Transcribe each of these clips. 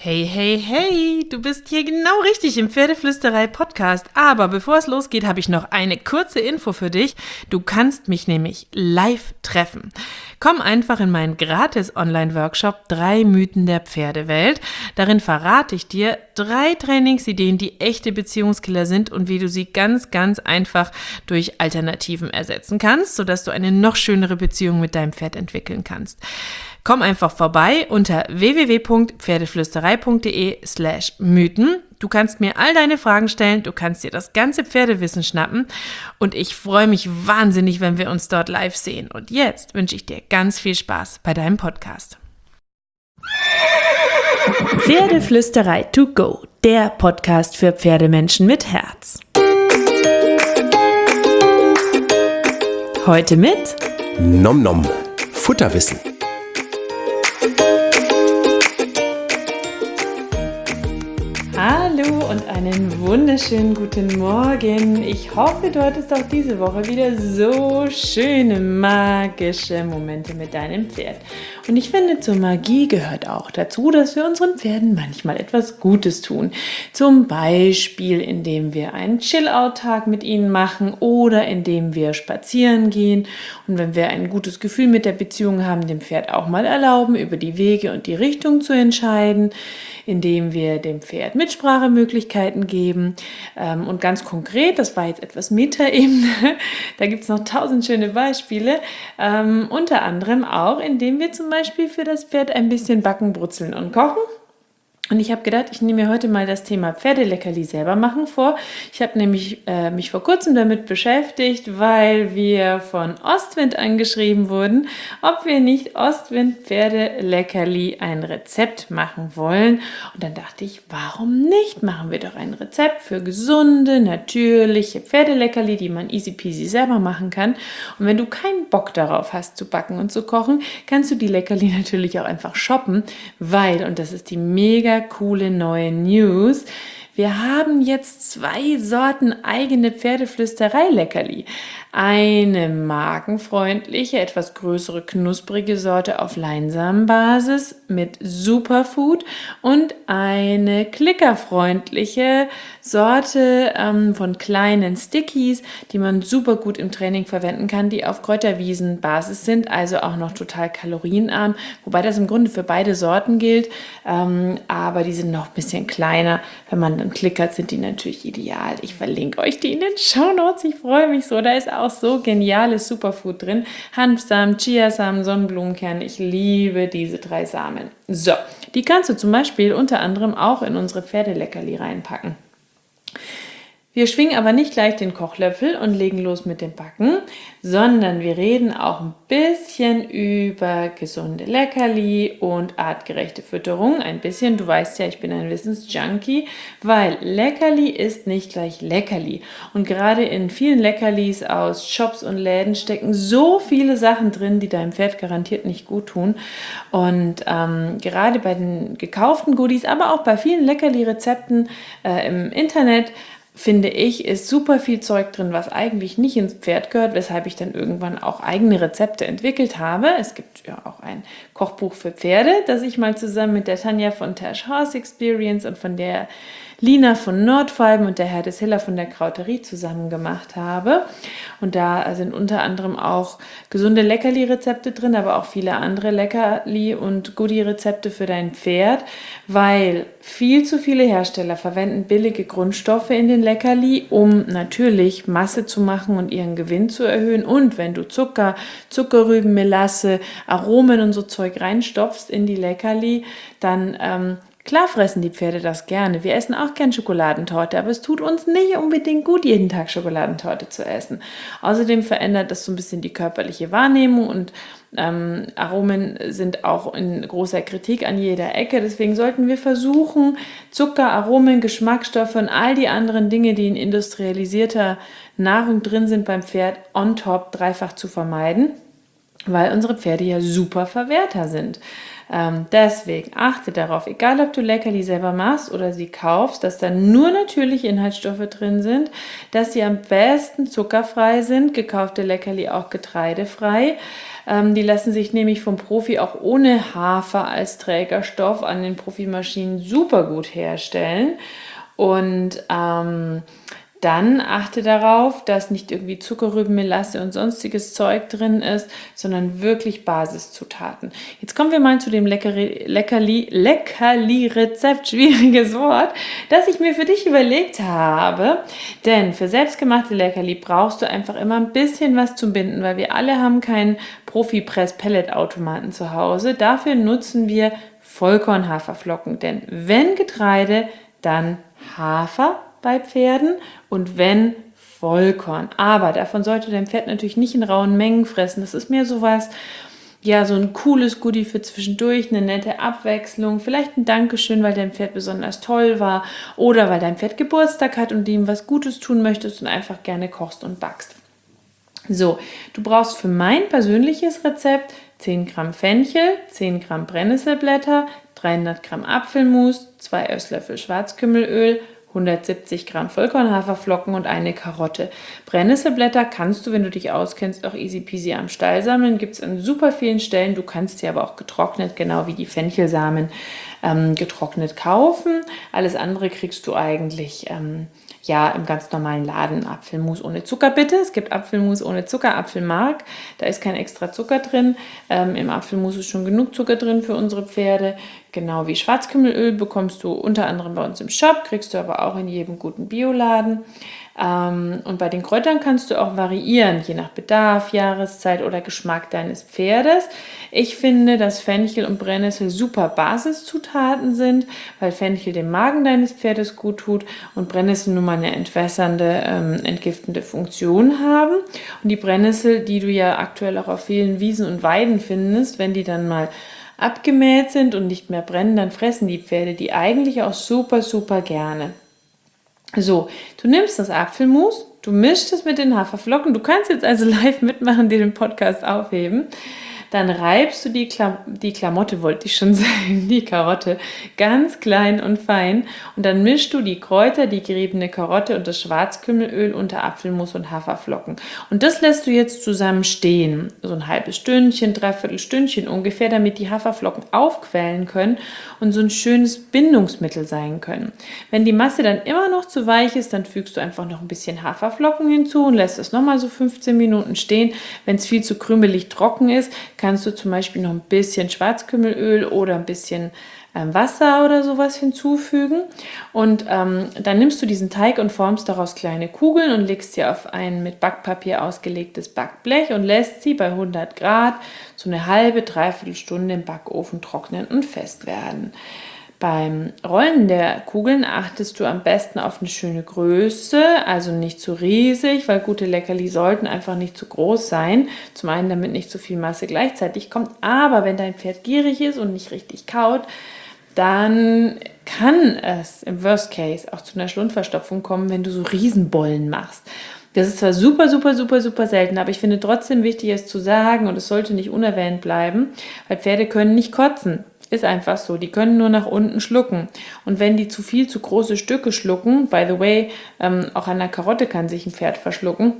Hey, hey, hey, du bist hier genau richtig im Pferdeflüsterei-Podcast. Aber bevor es losgeht, habe ich noch eine kurze Info für dich. Du kannst mich nämlich live treffen. Komm einfach in meinen gratis Online-Workshop 3 Mythen der Pferdewelt. Darin verrate ich dir 3 Trainingsideen, die echte Beziehungskiller sind und wie du sie ganz, ganz einfach durch Alternativen ersetzen kannst, sodass du eine noch schönere Beziehung mit deinem Pferd entwickeln kannst. Komm einfach vorbei unter www.pferdeflüsterei.de/Mythen. Du kannst mir all deine Fragen stellen, du kannst dir das ganze Pferdewissen schnappen und ich freue mich wahnsinnig, wenn wir uns dort live sehen. Und jetzt wünsche ich dir ganz viel Spaß bei deinem Podcast. Pferdeflüsterei to go, der Podcast für Pferdemenschen mit Herz. Heute mit Nom Nom, Futterwissen. Hallo und einen wunderschönen guten Morgen. Ich hoffe, du hattest auch diese Woche wieder so schöne, magische Momente mit deinem Pferd. Und ich finde, zur Magie gehört auch dazu, dass wir unseren Pferden manchmal etwas Gutes tun. Zum Beispiel, indem wir einen Chill-Out-Tag mit ihnen machen oder indem wir spazieren gehen. Und wenn wir ein gutes Gefühl mit der Beziehung haben, dem Pferd auch mal erlauben, über die Wege und die Richtung zu entscheiden, indem wir dem Pferd Mitsprachemöglichkeiten geben. Und ganz konkret, das war jetzt etwas Metaebene, da gibt es noch 1000 schöne Beispiele, unter anderem auch, indem wir zum Beispiel für das Pferd ein bisschen backen, brutzeln und kochen. Und ich habe gedacht, ich nehme mir heute mal das Thema Pferdeleckerli selber machen vor. Ich habe nämlich mich vor kurzem damit beschäftigt, weil wir von Ostwind angeschrieben wurden, ob wir nicht Ostwind Pferdeleckerli ein Rezept machen wollen. Und dann dachte ich, warum nicht? Machen wir doch ein Rezept für gesunde, natürliche Pferdeleckerli, die man easy peasy selber machen kann. Und wenn du keinen Bock darauf hast zu backen und zu kochen, kannst du die Leckerli natürlich auch einfach shoppen, weil, und das ist die mega coole neue News, wir haben jetzt 2 Sorten eigene Pferdeflüsterei-Leckerli. Eine magenfreundliche, etwas größere, knusprige Sorte auf Leinsamenbasis mit Superfood und eine klickerfreundliche Sorte von kleinen Stickies, die man super gut im Training verwenden kann, die auf Kräuterwiesenbasis sind, also auch noch total kalorienarm, wobei das im Grunde für beide Sorten gilt, aber die sind noch ein bisschen kleiner. Wenn man dann klickert, sind die natürlich ideal. Ich verlinke euch die in den Shownotes. Ich freue mich so. Da ist auch so geniales Superfood drin. Hanfsamen, Chiasamen, Sonnenblumenkerne. Ich liebe diese 3 Samen. So, die kannst du zum Beispiel unter anderem auch in unsere Pferdeleckerli reinpacken. Wir schwingen aber nicht gleich den Kochlöffel und legen los mit dem Backen, sondern wir reden auch ein bisschen über gesunde Leckerli und artgerechte Fütterung. Ein bisschen, du weißt ja, ich bin ein Wissensjunkie, weil Leckerli ist nicht gleich Leckerli. Und gerade in vielen Leckerlis aus Shops und Läden stecken so viele Sachen drin, die deinem Pferd garantiert nicht gut tun. Und gerade bei den gekauften Goodies, aber auch bei vielen Leckerli-Rezepten im Internet, finde ich, ist super viel Zeug drin, was eigentlich nicht ins Pferd gehört, weshalb ich dann irgendwann auch eigene Rezepte entwickelt habe. Es gibt ja auch ein Kochbuch für Pferde, das ich mal zusammen mit der Tanja von Tash Horse Experience und von der Lina von Nordfalben und der Herr des Hiller von der Krauterie zusammen gemacht habe. Und da sind unter anderem auch gesunde Leckerli-Rezepte drin, aber auch viele andere Leckerli- und Goodie-Rezepte für dein Pferd, weil viel zu viele Hersteller verwenden billige Grundstoffe in den Leckerli, um natürlich Masse zu machen und ihren Gewinn zu erhöhen. Und wenn du Zucker, Zuckerrüben, Melasse, Aromen und so Zeug reinstopfst in die Leckerli, dann klar fressen die Pferde das gerne. Wir essen auch gern Schokoladentorte, aber es tut uns nicht unbedingt gut, jeden Tag Schokoladentorte zu essen. Außerdem verändert das so ein bisschen die körperliche Wahrnehmung und Aromen sind auch in großer Kritik an jeder Ecke. Deswegen sollten wir versuchen, Zucker, Aromen, Geschmacksstoffe und all die anderen Dinge, die in industrialisierter Nahrung drin sind beim Pferd, on top dreifach zu vermeiden, weil unsere Pferde ja super Verwerter sind. Deswegen achte darauf, egal ob du Leckerli selber machst oder sie kaufst, dass da nur natürliche Inhaltsstoffe drin sind, dass sie am besten zuckerfrei sind, gekaufte Leckerli auch getreidefrei. Die lassen sich nämlich vom Profi auch ohne Hafer als Trägerstoff an den Profimaschinen super gut herstellen. Und dann achte darauf, dass nicht irgendwie Zuckerrüben, Melasse und sonstiges Zeug drin ist, sondern wirklich Basiszutaten. Jetzt kommen wir mal zu dem Leckerli-Rezept, schwieriges Wort, das ich mir für dich überlegt habe. Denn für selbstgemachte Leckerli brauchst du einfach immer ein bisschen was zum Binden, weil wir alle haben keinen Profi-Press-Pellet-Automaten zu Hause. Dafür nutzen wir Vollkorn-Haferflocken, denn wenn Getreide, dann Hafer bei Pferden und wenn Vollkorn. Aber davon sollte dein Pferd natürlich nicht in rauen Mengen fressen. Das ist mehr sowas, ja, so ein cooles Goodie für zwischendurch, eine nette Abwechslung, vielleicht ein Dankeschön, weil dein Pferd besonders toll war oder weil dein Pferd Geburtstag hat und ihm was Gutes tun möchtest und einfach gerne kochst und backst. So, du brauchst für mein persönliches Rezept 10 Gramm Fenchel, 10 Gramm Brennnesselblätter, 300 Gramm Apfelmus, 2 Esslöffel Schwarzkümmelöl, 170 Gramm Vollkornhaferflocken und eine Karotte. Brennnesselblätter kannst du, wenn du dich auskennst, auch easy peasy am Stall sammeln. Gibt es an super vielen Stellen. Du kannst sie aber auch getrocknet, genau wie die Fenchelsamen, getrocknet kaufen. Alles andere kriegst du eigentlich im ganz normalen Laden. Apfelmus ohne Zucker bitte. Es gibt Apfelmus ohne Zucker, Apfelmark. Da ist kein extra Zucker drin. Im Apfelmus ist schon genug Zucker drin für unsere Pferde. Genau wie Schwarzkümmelöl bekommst du unter anderem bei uns im Shop, kriegst du aber auch in jedem guten Bioladen. Und bei den Kräutern kannst du auch variieren, je nach Bedarf, Jahreszeit oder Geschmack deines Pferdes. Ich finde, dass Fenchel und Brennnessel super Basiszutaten sind, weil Fenchel dem Magen deines Pferdes gut tut und Brennnessel nun mal eine entwässernde, entgiftende Funktion haben. Und die Brennnessel, die du ja aktuell auch auf vielen Wiesen und Weiden findest, wenn die dann mal abgemäht sind und nicht mehr brennen, dann fressen die Pferde die eigentlich auch super, super gerne. So, du nimmst das Apfelmus, du mischst es mit den Haferflocken, du kannst jetzt also live mitmachen, dir den Podcast aufheben. Dann reibst du die Klamotte, wollte ich schon sagen, die Karotte, ganz klein und fein. Und dann mischst du die Kräuter, die geriebene Karotte und das Schwarzkümmelöl unter Apfelmus und Haferflocken. Und das lässt du jetzt zusammen stehen. So ein halbes Stündchen, dreiviertel Stündchen ungefähr, damit die Haferflocken aufquellen können und so ein schönes Bindungsmittel sein können. Wenn die Masse dann immer noch zu weich ist, dann fügst du einfach noch ein bisschen Haferflocken hinzu und lässt es nochmal so 15 Minuten stehen. Wenn es viel zu krümelig trocken ist, kannst du zum Beispiel noch ein bisschen Schwarzkümmelöl oder ein bisschen Wasser oder sowas hinzufügen. Und dann nimmst du diesen Teig und formst daraus kleine Kugeln und legst sie auf ein mit Backpapier ausgelegtes Backblech und lässt sie bei 100 Grad so eine halbe, dreiviertel Stunde im Backofen trocknen und fest werden. Beim Rollen der Kugeln achtest du am besten auf eine schöne Größe, also nicht zu riesig, weil gute Leckerli sollten einfach nicht zu groß sein. Zum einen, damit nicht zu viel Masse gleichzeitig kommt, aber wenn dein Pferd gierig ist und nicht richtig kaut, dann kann es im Worst Case auch zu einer Schlundverstopfung kommen, wenn du so Riesenbollen machst. Das ist zwar super, super, super, super selten, aber ich finde trotzdem wichtig, es zu sagen und es sollte nicht unerwähnt bleiben, weil Pferde können nicht kotzen. Ist einfach so, die können nur nach unten schlucken. Und wenn die zu große Stücke schlucken, by the way, auch an der Karotte kann sich ein Pferd verschlucken,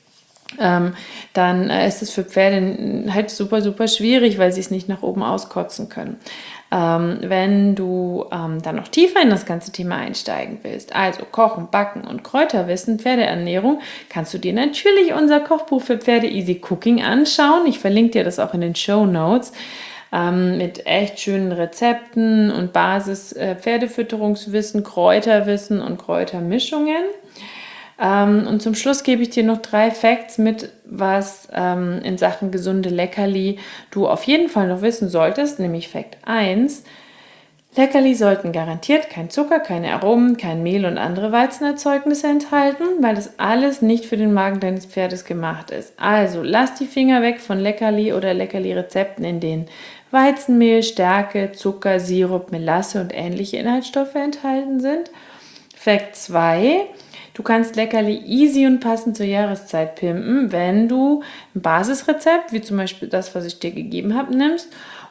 dann ist es für Pferde halt super, super schwierig, weil sie es nicht nach oben auskotzen können. Wenn du dann noch tiefer in das ganze Thema einsteigen willst, also Kochen, Backen und Kräuterwissen, Pferdeernährung, kannst du dir natürlich unser Kochbuch für Pferde Easy Cooking anschauen. Ich verlinke dir das auch in den Shownotes. Mit echt schönen Rezepten und Basis-Pferdefütterungswissen, Kräuterwissen und Kräutermischungen. Und zum Schluss gebe ich dir noch 3 Facts mit, was in Sachen gesunde Leckerli du auf jeden Fall noch wissen solltest, nämlich Fact 1. Leckerli sollten garantiert kein Zucker, keine Aromen, kein Mehl und andere Weizenerzeugnisse enthalten, weil das alles nicht für den Magen deines Pferdes gemacht ist. Also lass die Finger weg von Leckerli oder Leckerli-Rezepten, in denen Weizenmehl, Stärke, Zucker, Sirup, Melasse und ähnliche Inhaltsstoffe enthalten sind. Fakt 2. Du kannst Leckerli easy und passend zur Jahreszeit pimpen, wenn du ein Basisrezept, wie zum Beispiel das, was ich dir gegeben habe, nimmst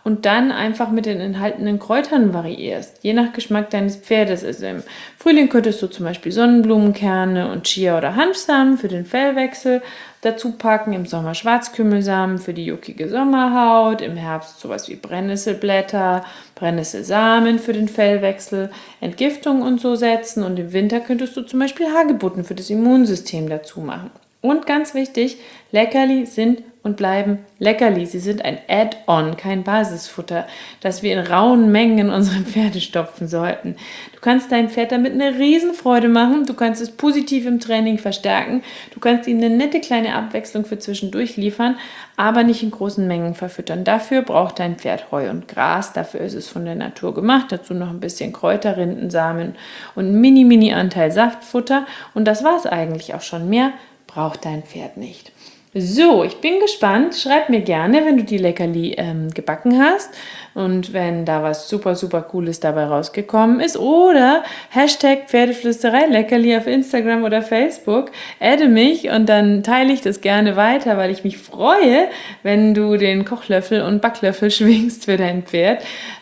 und dann einfach mit den enthaltenen Kräutern variierst, je nach Geschmack deines Pferdes. Also im Frühling könntest du zum Beispiel Sonnenblumenkerne und Chia- oder Hanfsamen für den Fellwechsel dazu packen, im Sommer Schwarzkümmelsamen für die juckige Sommerhaut, im Herbst sowas wie Brennnesselblätter, Brennnesselsamen für den Fellwechsel, Entgiftung und so setzen, und im Winter könntest du zum Beispiel Hagebutten für das Immunsystem dazu machen. Und ganz wichtig, Leckerli sind und bleiben Leckerli. Sie sind ein Add-on, kein Basisfutter, das wir in rauen Mengen in unsere Pferde stopfen sollten. Du kannst deinem Pferd damit eine Riesenfreude machen, du kannst es positiv im Training verstärken, du kannst ihm eine nette kleine Abwechslung für zwischendurch liefern, aber nicht in großen Mengen verfüttern. Dafür braucht dein Pferd Heu und Gras, dafür ist es von der Natur gemacht, dazu noch ein bisschen Kräuter, Rindensamen und einen Mini-Anteil Saftfutter, und das war es eigentlich auch schon. Mehr braucht dein Pferd nicht. So, ich bin gespannt. Schreib mir gerne, wenn du die Leckerli gebacken hast und wenn da was super, super Cooles dabei rausgekommen ist. Oder #Pferdeflüsterei Leckerli auf Instagram oder Facebook. Adde mich und dann teile ich das gerne weiter, weil ich mich freue, wenn du den Kochlöffel und Backlöffel schwingst für dein Pferd.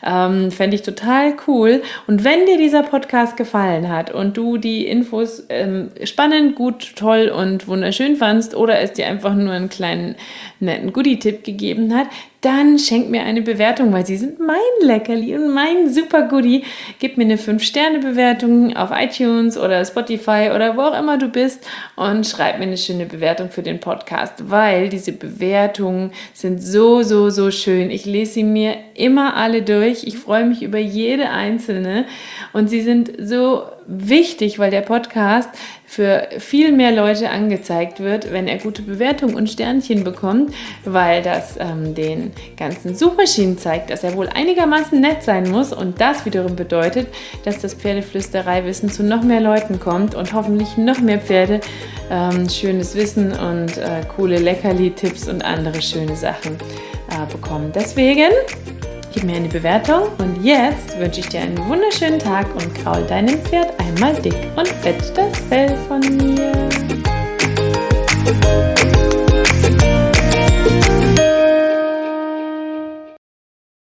Fände ich total cool. Und wenn dir dieser Podcast gefallen hat und du die Infos spannend, gut, toll und wunderschön fandst oder es dir einfach nur einen kleinen netten Goodie-Tipp gegeben hat, dann schenk mir eine Bewertung, weil sie sind mein Leckerli und mein super Goodie. Gib mir eine 5-Sterne-Bewertung auf iTunes oder Spotify oder wo auch immer du bist und schreib mir eine schöne Bewertung für den Podcast, weil diese Bewertungen sind so, so, so schön. Ich lese sie mir immer alle durch. Ich freue mich über jede einzelne und sie sind so wichtig, weil der Podcast für viel mehr Leute angezeigt wird, wenn er gute Bewertungen und Sternchen bekommt, weil das den ganzen Suchmaschinen zeigt, dass er wohl einigermaßen nett sein muss, und das wiederum bedeutet, dass das Pferdeflüstereiwissen zu noch mehr Leuten kommt und hoffentlich noch mehr Pferde schönes Wissen und coole Leckerli-Tipps und andere schöne Sachen bekommen. Deswegen gib mir eine Bewertung und jetzt wünsche ich dir einen wunderschönen Tag und kraul deinem Pferd einmal dick und fett das Fell von mir.